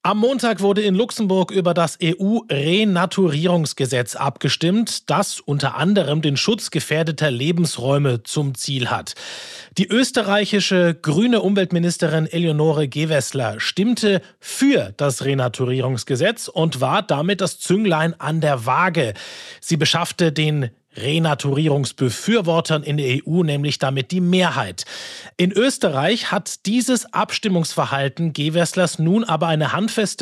Am Montag wurde in Luxemburg über das EU-Renaturierungsgesetz abgestimmt, das unter anderem den Schutz gefährdeter Lebensräume zum Ziel hat. Die österreichische grüne Umweltministerin Eleonore Gewessler stimmte für das Renaturierungsgesetz und war damit das Zünglein an der Waage. Sie beschaffte den Renaturierungsbefürwortern in der EU nämlich damit die Mehrheit. In Österreich hat dieses Abstimmungsverhalten Gewesslers nun aber eine handfeste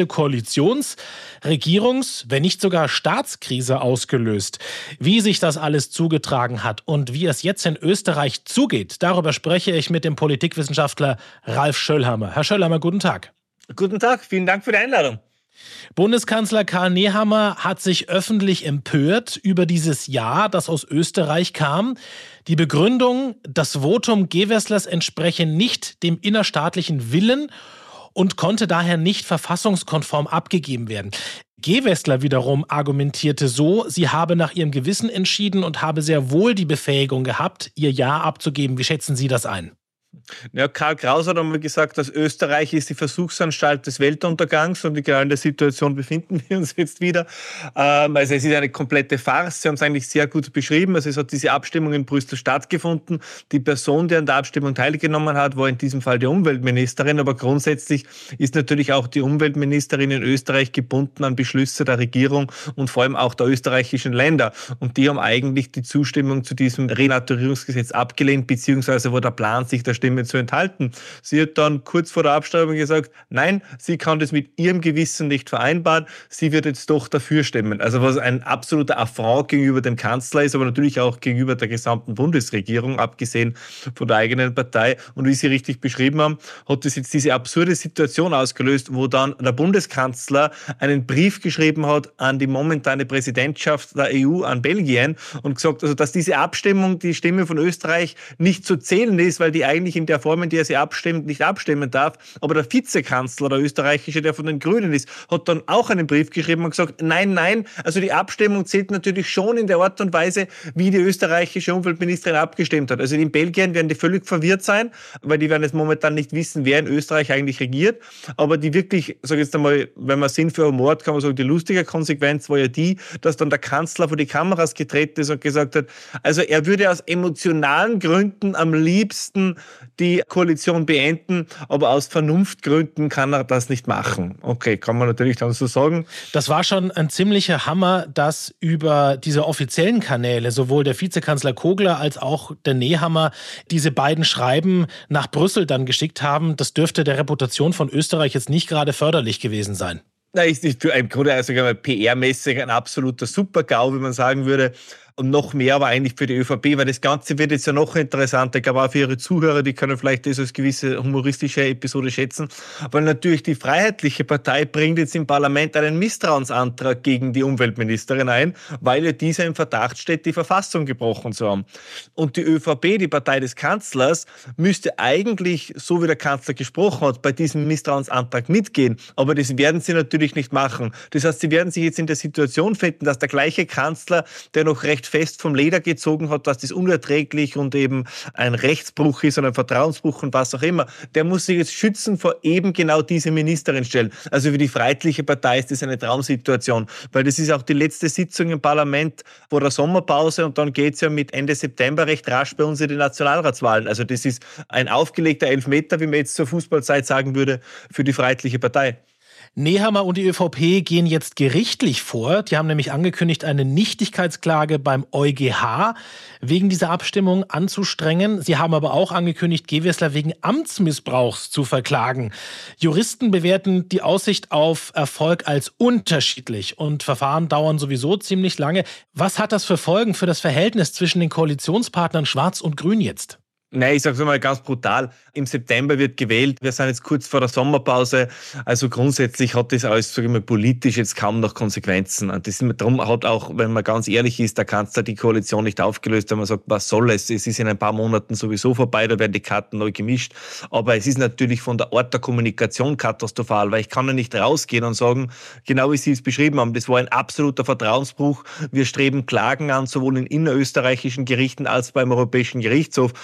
Regierungs-, wenn nicht sogar Staatskrise ausgelöst. Wie sich das alles zugetragen hat und wie es jetzt in Österreich zugeht, darüber spreche ich mit dem Politikwissenschaftler Ralf Schöllhammer. Herr Schöllhammer, guten Tag. Guten Tag, vielen Dank für die Einladung. Bundeskanzler Karl Nehammer hat sich öffentlich empört über dieses Ja, das aus Österreich kam. Die Begründung, das Votum Gewesslers entspreche nicht dem innerstaatlichen Willen und konnte daher nicht verfassungskonform abgegeben werden. Gewessler wiederum argumentierte so, sie habe nach ihrem Gewissen entschieden und habe sehr wohl die Befähigung gehabt, ihr Ja abzugeben. Wie schätzen Sie das ein? Ja, Karl Kraus hat einmal gesagt, dass Österreich ist die Versuchsanstalt des Weltuntergangs und genau in der Situation befinden wir uns jetzt wieder. Also es ist eine komplette Farce. Sie haben es eigentlich sehr gut beschrieben. Also es hat diese Abstimmung in Brüssel stattgefunden. Die Person, die an der Abstimmung teilgenommen hat, war in diesem Fall die Umweltministerin. Aber grundsätzlich ist natürlich auch die Umweltministerin in Österreich gebunden an Beschlüsse der Regierung und vor allem auch der österreichischen Länder. Und die haben eigentlich die Zustimmung zu diesem Renaturierungsgesetz abgelehnt, beziehungsweise war der Plan, sich der Stimme zu enthalten. Sie hat dann kurz vor der Abstimmung gesagt, nein, sie kann das mit ihrem Gewissen nicht vereinbaren, sie wird jetzt doch dafür stimmen. Also was ein absoluter Affront gegenüber dem Kanzler ist, aber natürlich auch gegenüber der gesamten Bundesregierung, abgesehen von der eigenen Partei. Und wie Sie richtig beschrieben haben, hat das jetzt diese absurde Situation ausgelöst, wo dann der Bundeskanzler einen Brief geschrieben hat an die momentane Präsidentschaft der EU, an Belgien, und gesagt, also dass diese Abstimmung, die Stimme von Österreich, nicht zu zählen ist, weil die eigentlich in der Form, in der sie abstimmt, nicht abstimmen darf. Aber der Vizekanzler, der österreichische, der von den Grünen ist, hat dann auch einen Brief geschrieben und gesagt, nein, also die Abstimmung zählt natürlich schon in der Art und Weise, wie die österreichische Umweltministerin abgestimmt hat. Also in Belgien werden die völlig verwirrt sein, weil die werden jetzt momentan nicht wissen, wer in Österreich eigentlich regiert. Aber die wirklich, sag ich jetzt einmal, wenn man Sinn für Humor hat, kann man sagen, die lustige Konsequenz war ja die, dass dann der Kanzler vor die Kameras getreten ist und gesagt hat, also er würde aus emotionalen Gründen am liebsten die Koalition beenden, aber aus Vernunftgründen kann er das nicht machen. Okay, kann man natürlich dann so sagen. Das war schon ein ziemlicher Hammer, dass über diese offiziellen Kanäle sowohl der Vizekanzler Kogler als auch der Nehammer diese beiden Schreiben nach Brüssel dann geschickt haben. Das dürfte der Reputation von Österreich jetzt nicht gerade förderlich gewesen sein. Na, ist nicht für ein Grunde, also PR-mäßig ein absoluter Super-GAU, wie man sagen würde. Und noch mehr aber eigentlich für die ÖVP, weil das Ganze wird jetzt ja noch interessanter, ich glaube auch für Ihre Zuhörer, die können vielleicht das als gewisse humoristische Episode schätzen, weil natürlich die Freiheitliche Partei bringt jetzt im Parlament einen Misstrauensantrag gegen die Umweltministerin ein, weil ja diese im Verdacht steht, die Verfassung gebrochen zu haben. Und die ÖVP, die Partei des Kanzlers, müsste eigentlich, so wie der Kanzler gesprochen hat, bei diesem Misstrauensantrag mitgehen, aber das werden sie natürlich nicht machen. Das heißt, sie werden sich jetzt in der Situation finden, dass der gleiche Kanzler, der noch recht fest vom Leder gezogen hat, dass das unerträglich und eben ein Rechtsbruch ist und ein Vertrauensbruch und was auch immer, der muss sich jetzt schützen vor eben genau diese Ministerin stellen. Also für die Freiheitliche Partei ist das eine Traumsituation, weil das ist auch die letzte Sitzung im Parlament vor der Sommerpause und dann geht es ja mit Ende September recht rasch bei uns in die Nationalratswahlen. Also das ist ein aufgelegter Elfmeter, wie man jetzt zur Fußballzeit sagen würde, für die Freiheitliche Partei. Nehammer und die ÖVP gehen jetzt gerichtlich vor. Die haben nämlich angekündigt, eine Nichtigkeitsklage beim EuGH wegen dieser Abstimmung anzustrengen. Sie haben aber auch angekündigt, Gewessler wegen Amtsmissbrauchs zu verklagen. Juristen bewerten die Aussicht auf Erfolg als unterschiedlich und Verfahren dauern sowieso ziemlich lange. Was hat das für Folgen für das Verhältnis zwischen den Koalitionspartnern Schwarz und Grün jetzt? Nein, ich sage es mal ganz brutal. Im September wird gewählt. Wir sind jetzt kurz vor der Sommerpause. Also grundsätzlich hat das alles, sage ich mal, politisch jetzt kaum noch Konsequenzen. Und darum hat auch, wenn man ganz ehrlich ist, der Kanzler die Koalition nicht aufgelöst, wenn man sagt, was soll es? Es ist in ein paar Monaten sowieso vorbei, da werden die Karten neu gemischt. Aber es ist natürlich von der Art der Kommunikation katastrophal, weil ich kann ja nicht rausgehen und sagen, genau wie Sie es beschrieben haben, das war ein absoluter Vertrauensbruch. Wir streben Klagen an, sowohl in innerösterreichischen Gerichten als beim Europäischen Gerichtshof. Aber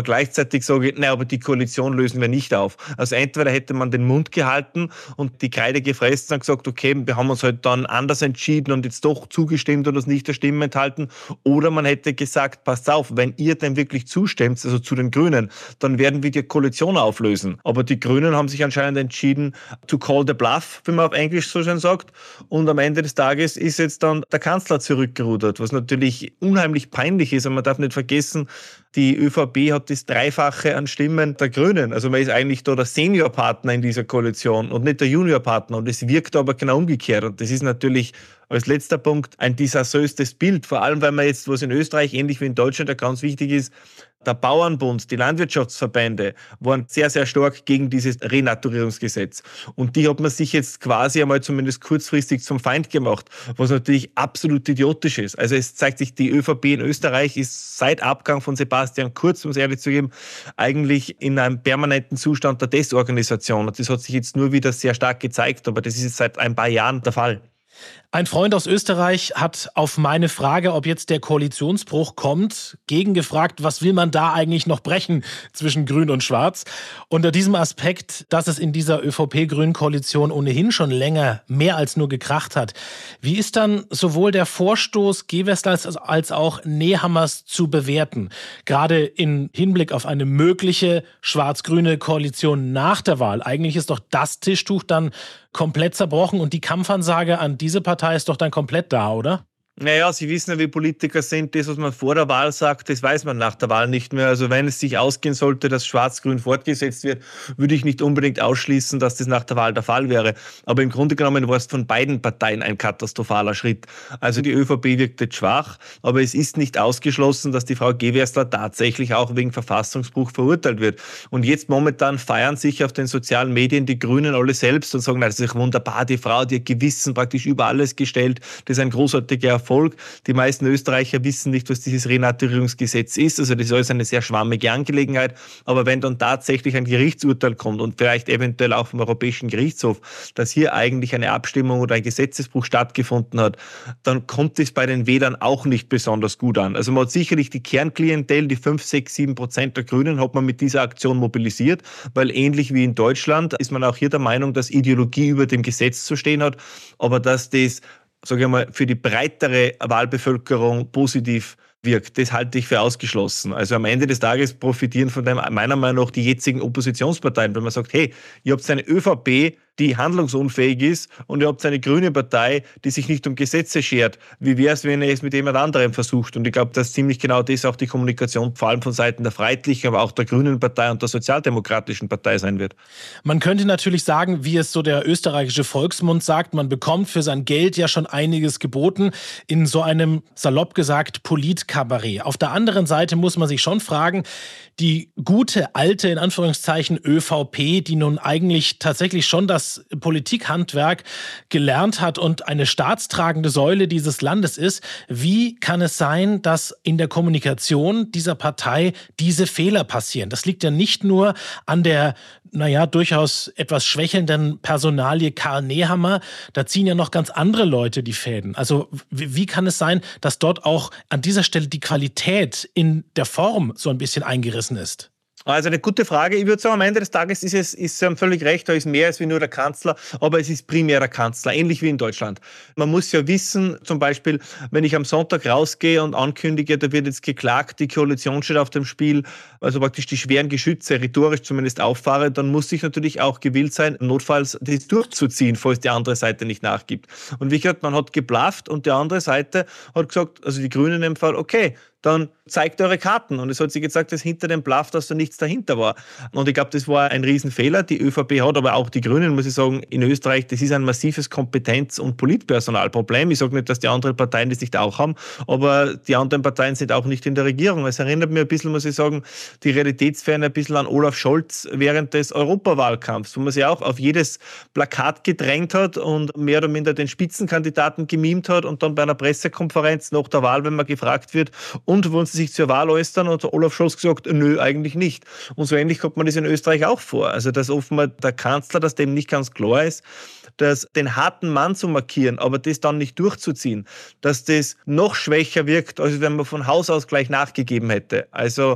gleichzeitig sage, nein, aber die Koalition lösen wir nicht auf. Also entweder hätte man den Mund gehalten und die Kreide gefressen und gesagt, okay, wir haben uns halt dann anders entschieden und jetzt doch zugestimmt und uns nicht der Stimme enthalten. Oder man hätte gesagt, passt auf, wenn ihr dem wirklich zustimmt, also zu den Grünen, dann werden wir die Koalition auflösen. Aber die Grünen haben sich anscheinend entschieden, to call the bluff, wie man auf Englisch so schön sagt. Und am Ende des Tages ist jetzt dann der Kanzler zurückgerudert, was natürlich unheimlich peinlich ist. Und man darf nicht vergessen, die ÖVP hat das Dreifache an Stimmen der Grünen. Also man ist eigentlich da der Seniorpartner in dieser Koalition und nicht der Juniorpartner. Und es wirkt aber genau umgekehrt. Und das ist natürlich als letzter Punkt ein desaströses Bild. Vor allem, weil man jetzt, was in Österreich ähnlich wie in Deutschland ja ganz wichtig ist, der Bauernbund, die Landwirtschaftsverbände waren sehr, sehr stark gegen dieses Renaturierungsgesetz. Und die hat man sich jetzt quasi einmal zumindest kurzfristig zum Feind gemacht, was natürlich absolut idiotisch ist. Also es zeigt sich, die ÖVP in Österreich ist seit Abgang von Sebastian Kurz, um es ehrlich zu geben, eigentlich in einem permanenten Zustand der Desorganisation. Und das hat sich jetzt nur wieder sehr stark gezeigt, aber das ist jetzt seit ein paar Jahren der Fall. Ein Freund aus Österreich hat auf meine Frage, ob jetzt der Koalitionsbruch kommt, gegengefragt, was will man da eigentlich noch brechen zwischen Grün und Schwarz? Unter diesem Aspekt, dass es in dieser ÖVP-Grünen-Koalition ohnehin schon länger mehr als nur gekracht hat. Wie ist dann sowohl der Vorstoß Gewesslers als auch Nehammers zu bewerten? Gerade im Hinblick auf eine mögliche schwarz-grüne Koalition nach der Wahl. Eigentlich ist doch das Tischtuch dann komplett zerbrochen und die Kampfansage an diese Partei ist doch dann komplett da, oder? Naja, Sie wissen ja, wie Politiker sind. Das, was man vor der Wahl sagt, das weiß man nach der Wahl nicht mehr. Also wenn es sich ausgehen sollte, dass Schwarz-Grün fortgesetzt wird, würde ich nicht unbedingt ausschließen, dass das nach der Wahl der Fall wäre. Aber im Grunde genommen war es von beiden Parteien ein katastrophaler Schritt. Also die ÖVP wirkt jetzt schwach, aber es ist nicht ausgeschlossen, dass die Frau Gewessler tatsächlich auch wegen Verfassungsbruch verurteilt wird. Und jetzt momentan feiern sich auf den sozialen Medien die Grünen alle selbst und sagen, das ist wunderbar, die Frau, die ihr Gewissen praktisch über alles gestellt, das ist ein großartiger Erfolg. Die meisten Österreicher wissen nicht, was dieses Renaturierungsgesetz ist. Also das ist alles eine sehr schwammige Angelegenheit. Aber wenn dann tatsächlich ein Gerichtsurteil kommt und vielleicht eventuell auch vom Europäischen Gerichtshof, dass hier eigentlich eine Abstimmung oder ein Gesetzesbruch stattgefunden hat, dann kommt es bei den Wählern auch nicht besonders gut an. Also man hat sicherlich die Kernklientel, die 5, 6, 7% der Grünen hat man mit dieser Aktion mobilisiert, weil ähnlich wie in Deutschland ist man auch hier der Meinung, dass Ideologie über dem Gesetz zu stehen hat, aber dass das, sage ich mal, für die breitere Wahlbevölkerung positiv wirkt, das halte ich für ausgeschlossen. Also am Ende des Tages profitieren von dem meiner Meinung nach die jetzigen Oppositionsparteien, wenn man sagt, hey, ihr habt eine ÖVP, die handlungsunfähig ist und ihr habt eine grüne Partei, die sich nicht um Gesetze schert. Wie wäre es, wenn ihr es mit jemand anderem versucht? Und ich glaube, dass ziemlich genau das auch die Kommunikation vor allem von Seiten der Freiheitlichen, aber auch der Grünen Partei und der Sozialdemokratischen Partei sein wird. Man könnte natürlich sagen, wie es so der österreichische Volksmund sagt, man bekommt für sein Geld ja schon einiges geboten in so einem, salopp gesagt, Politkabarett. Auf der anderen Seite muss man sich schon fragen, die gute, alte, in Anführungszeichen, ÖVP, die nun eigentlich tatsächlich schon das Politikhandwerk gelernt hat und eine staatstragende Säule dieses Landes ist, wie kann es sein, dass in der Kommunikation dieser Partei diese Fehler passieren? Das liegt ja nicht nur an der, durchaus etwas schwächelnden Personalie Karl Nehammer, da ziehen ja noch ganz andere Leute die Fäden. Also wie kann es sein, dass dort auch an dieser Stelle die Qualität in der Form so ein bisschen eingerissen ist? Also eine gute Frage. Ich würde sagen, am Ende des Tages Sie haben völlig recht, da ist mehr als wie nur der Kanzler, aber es ist primär der Kanzler, ähnlich wie in Deutschland. Man muss ja wissen, zum Beispiel, wenn ich am Sonntag rausgehe und ankündige, da wird jetzt geklagt, die Koalition steht auf dem Spiel, also praktisch die schweren Geschütze rhetorisch zumindest auffahre, dann muss ich natürlich auch gewillt sein, notfalls das durchzuziehen, falls die andere Seite nicht nachgibt. Und wie gesagt, man hat geblufft und die andere Seite hat gesagt, also die Grünen in dem Fall, okay, dann zeigt eure Karten. Und es hat sich gesagt, dass hinter dem Bluff, dass da nichts dahinter war. Und ich glaube, das war ein Riesenfehler. Die ÖVP hat, aber auch die Grünen, muss ich sagen, in Österreich, das ist ein massives Kompetenz- und Politpersonalproblem. Ich sage nicht, dass die anderen Parteien das nicht auch haben, aber die anderen Parteien sind auch nicht in der Regierung. Es erinnert mich ein bisschen, muss ich sagen, die Realitätsferne ein bisschen an Olaf Scholz während des Europawahlkampfs, wo man sich auch auf jedes Plakat gedrängt hat und mehr oder minder den Spitzenkandidaten gemimt hat und dann bei einer Pressekonferenz nach der Wahl, wenn man gefragt wird, und wollen Sie sich zur Wahl äußern? Und Olaf Scholz gesagt, nö, eigentlich nicht. Und so ähnlich kommt man das in Österreich auch vor. Also dass offenbar der Kanzler, dass dem nicht ganz klar ist, dass den harten Mann zu markieren, aber das dann nicht durchzuziehen, dass das noch schwächer wirkt, als wenn man von Haus aus gleich nachgegeben hätte. Also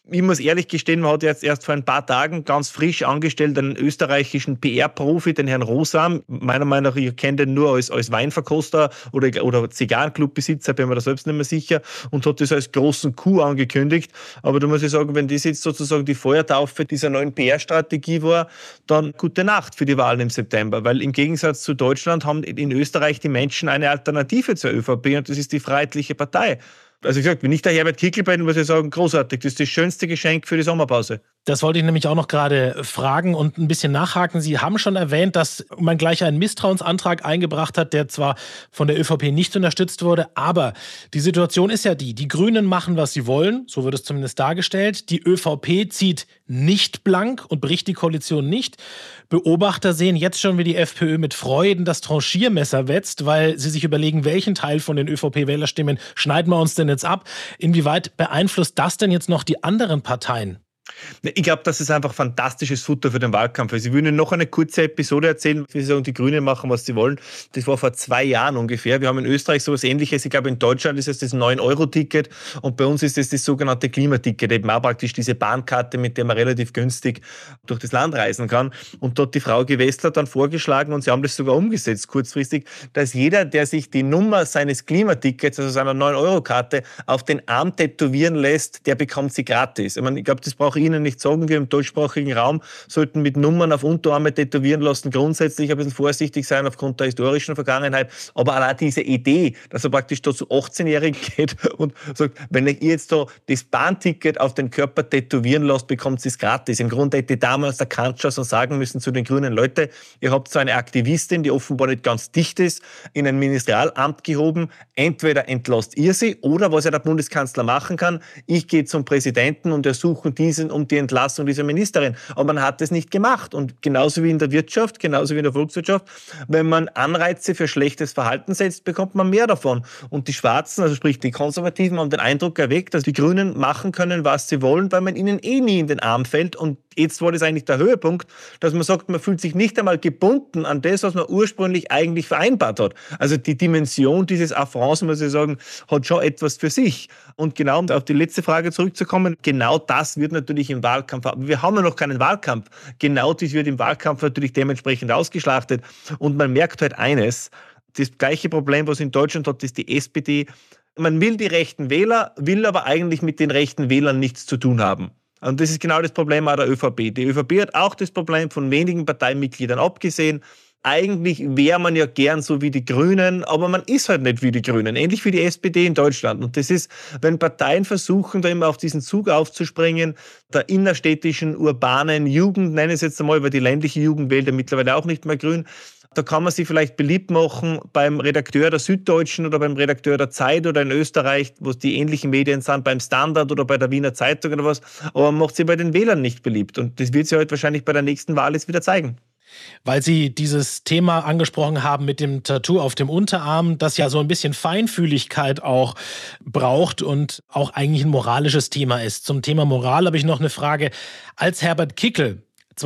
Ich muss ehrlich gestehen, man hat jetzt erst vor ein paar Tagen ganz frisch angestellt einen österreichischen PR-Profi, den Herrn Rosam. Meiner Meinung nach, ich kenne den nur als Weinverkoster oder Zigarrenclubbesitzer, bin mir da selbst nicht mehr sicher, und hat das als großen Coup angekündigt. Aber da muss ich sagen, wenn das jetzt sozusagen die Feuertaufe dieser neuen PR-Strategie war, dann gute Nacht für die Wahlen im September. Weil im Gegensatz zu Deutschland haben in Österreich die Menschen eine Alternative zur ÖVP und das ist die Freiheitliche Partei. Also wie gesagt, wenn ich der Herbert Kickl bin, muss ich sagen, großartig. Das ist das schönste Geschenk für die Sommerpause. Das wollte ich nämlich auch noch gerade fragen und ein bisschen nachhaken. Sie haben schon erwähnt, dass man gleich einen Misstrauensantrag eingebracht hat, der zwar von der ÖVP nicht unterstützt wurde, aber die Situation ist ja die Grünen machen, was sie wollen, so wird es zumindest dargestellt. Die ÖVP zieht nicht blank und bricht die Koalition nicht. Beobachter sehen jetzt schon, wie die FPÖ mit Freuden das Tranchiermesser wetzt, weil sie sich überlegen, welchen Teil von den ÖVP-Wählerstimmen schneiden wir uns denn jetzt ab? Inwieweit beeinflusst das denn jetzt noch die anderen Parteien? Ich glaube, das ist einfach fantastisches Futter für den Wahlkampf. Also ich will Ihnen noch eine kurze Episode erzählen, wie Sie sagen, die Grünen machen, was sie wollen. Das war vor 2 Jahren ungefähr. Wir haben in Österreich sowas Ähnliches. Ich glaube, in Deutschland ist es das 9-Euro-Ticket und bei uns ist es das sogenannte Klimaticket, eben auch praktisch diese Bahnkarte, mit der man relativ günstig durch das Land reisen kann. Und dort die Frau Gewessler dann vorgeschlagen, und sie haben das sogar umgesetzt kurzfristig, dass jeder, der sich die Nummer seines Klimatickets, also seiner 9-Euro-Karte, auf den Arm tätowieren lässt, der bekommt sie gratis. Ich glaube, das brauche ich Ihnen nicht sagen. Wir im deutschsprachigen Raum sollten mit Nummern auf Unterarme tätowieren lassen, grundsätzlich ein bisschen vorsichtig sein aufgrund der historischen Vergangenheit. Aber allein diese Idee, dass er praktisch da zu 18-Jährigen geht und sagt, wenn ihr jetzt da das Bahnticket auf den Körper tätowieren lasst, bekommt ihr es gratis. Im Grunde hätte damals der Kanzler so sagen müssen zu den Grünen: Leute, ihr habt so eine Aktivistin, die offenbar nicht ganz dicht ist, in ein Ministerialamt gehoben. Entweder entlasst ihr sie oder, was ja der Bundeskanzler machen kann, ich gehe zum Präsidenten und ersuche diesen um die Entlassung dieser Ministerin. Aber man hat das nicht gemacht. Und genauso wie in der Wirtschaft, genauso wie in der Volkswirtschaft, wenn man Anreize für schlechtes Verhalten setzt, bekommt man mehr davon. Und die Schwarzen, also sprich die Konservativen, haben den Eindruck erweckt, dass die Grünen machen können, was sie wollen, weil man ihnen eh nie in den Arm fällt. Und jetzt war das eigentlich der Höhepunkt, dass man sagt, man fühlt sich nicht einmal gebunden an das, was man ursprünglich eigentlich vereinbart hat. Also die Dimension dieses Affronts, muss ich sagen, hat schon etwas für sich. Und genau, um auf die letzte Frage zurückzukommen, genau das wird natürlich im Wahlkampf, wir haben ja noch keinen Wahlkampf, genau das wird im Wahlkampf natürlich dementsprechend ausgeschlachtet. Und man merkt halt eines, das gleiche Problem, was in Deutschland hat, ist die SPD. Man will die rechten Wähler, will aber eigentlich mit den rechten Wählern nichts zu tun haben. Und das ist genau das Problem auch der ÖVP. Die ÖVP hat auch das Problem, von wenigen Parteimitgliedern abgesehen. Eigentlich wäre man ja gern so wie die Grünen, aber man ist halt nicht wie die Grünen, ähnlich wie die SPD in Deutschland. Und das ist, wenn Parteien versuchen, da immer auf diesen Zug aufzuspringen, der innerstädtischen, urbanen Jugend, nenne ich es jetzt einmal, weil die ländliche Jugend wählt ja mittlerweile auch nicht mehr grün, da kann man sich vielleicht beliebt machen beim Redakteur der Süddeutschen oder beim Redakteur der Zeit oder in Österreich, wo es die ähnlichen Medien sind, beim Standard oder bei der Wiener Zeitung oder was, aber man macht sie bei den Wählern nicht beliebt. Und das wird sich halt wahrscheinlich bei der nächsten Wahl jetzt wieder zeigen. Weil Sie dieses Thema angesprochen haben mit dem Tattoo auf dem Unterarm, das ja so ein bisschen Feinfühligkeit auch braucht und auch eigentlich ein moralisches Thema ist. Zum Thema Moral habe ich noch eine Frage. Als Herbert Kickl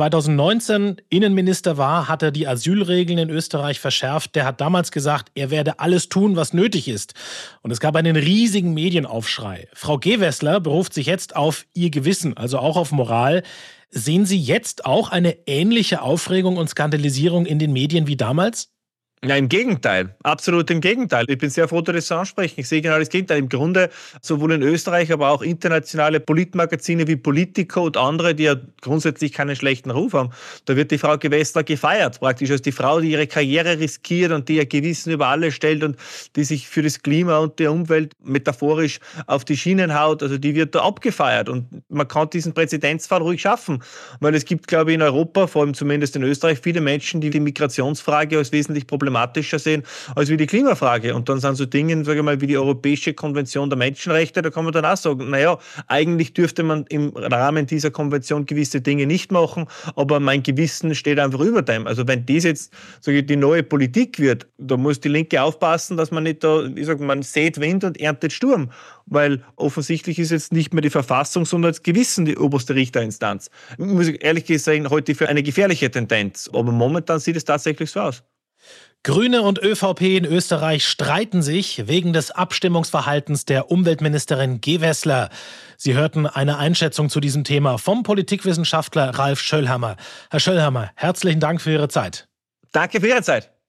2019 Innenminister war, hat er die Asylregeln in Österreich verschärft. Der hat damals gesagt, er werde alles tun, was nötig ist. Und es gab einen riesigen Medienaufschrei. Frau Gewessler beruft sich jetzt auf ihr Gewissen, also auch auf Moral. Sehen Sie jetzt auch eine ähnliche Aufregung und Skandalisierung in den Medien wie damals? Ja, im Gegenteil. Absolut im Gegenteil. Ich bin sehr froh, dass Sie das ansprechen. Ich sehe genau das Gegenteil. Im Grunde sowohl in Österreich, aber auch internationale Politmagazine wie Politico und andere, die ja grundsätzlich keinen schlechten Ruf haben, da wird die Frau Gewessler gefeiert, praktisch als die Frau, die ihre Karriere riskiert und die ihr Gewissen über alles stellt und die sich für das Klima und die Umwelt metaphorisch auf die Schienen haut. Also die wird da abgefeiert und man kann diesen Präzedenzfall ruhig schaffen. Weil es gibt, glaube ich, in Europa, vor allem zumindest in Österreich, viele Menschen, die die Migrationsfrage als wesentlich problematischer sehen als wie die Klimafrage. Und dann sind so Dinge, sage ich mal, wie die Europäische Konvention der Menschenrechte, da kann man dann auch sagen, naja, eigentlich dürfte man im Rahmen dieser Konvention gewisse Dinge nicht machen, aber mein Gewissen steht einfach über dem. Also wenn das jetzt, sage ich, die neue Politik wird, da muss die Linke aufpassen, dass man nicht da, ich sage, man sät Wind und erntet Sturm, weil offensichtlich ist jetzt nicht mehr die Verfassung, sondern das Gewissen die oberste Richterinstanz. Muss ich ehrlich gesagt sagen, heute für eine gefährliche Tendenz, aber momentan sieht es tatsächlich so aus. Grüne und ÖVP in Österreich streiten sich wegen des Abstimmungsverhaltens der Umweltministerin Gewessler. Sie hörten eine Einschätzung zu diesem Thema vom Politikwissenschaftler Ralf Schöllhammer. Herr Schöllhammer, herzlichen Dank für Ihre Zeit. Danke für Ihre Zeit.